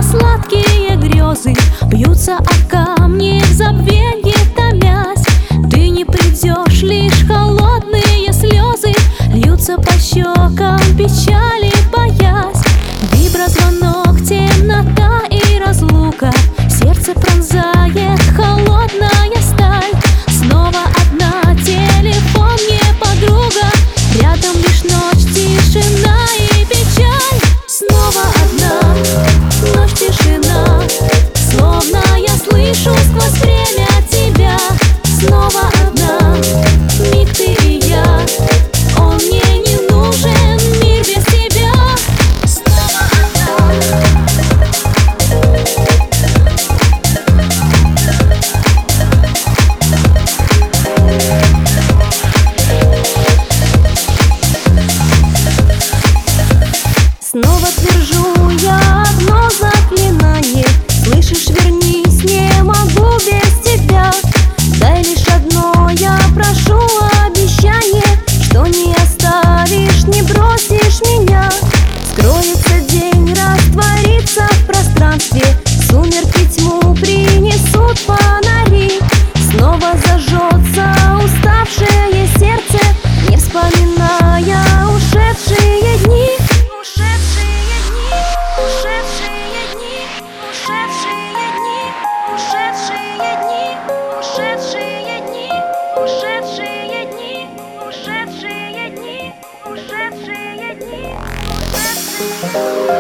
сладкие грезы бьются о камни в забвенье томясь. Ты не придешь, лишь холодные слезы льются по щекам, печали боясь. Виброзвонок, темнота и разлука, сердце пронзает холодная сталь. Снова одна, телефон не подруга, рядом лишь ночь, тишина и печаль. Снова одна, ночь, тишина, словно я слышу сквозь время тебя. Снова одна, миг ты и я, он мне не нужен, мир без тебя. Снова одна. Снова твержу я одно заклинание: слышишь, вернись, не могу без тебя. Дай лишь одно, я прошу обещание, что не оставишь, не бросишь меня. Скроется день, растворится в пространстве, сумерки тьму принесут фонари. Снова зажжется уставшее сердце, не вспоминая ушедшие дни. Ушедшие дни, ушедшие дни, ушедшие дни, ушедшие дни, ушедшие дни, ушедшие дни, ушедшие дни, ушедшие дни, ушедшие дни.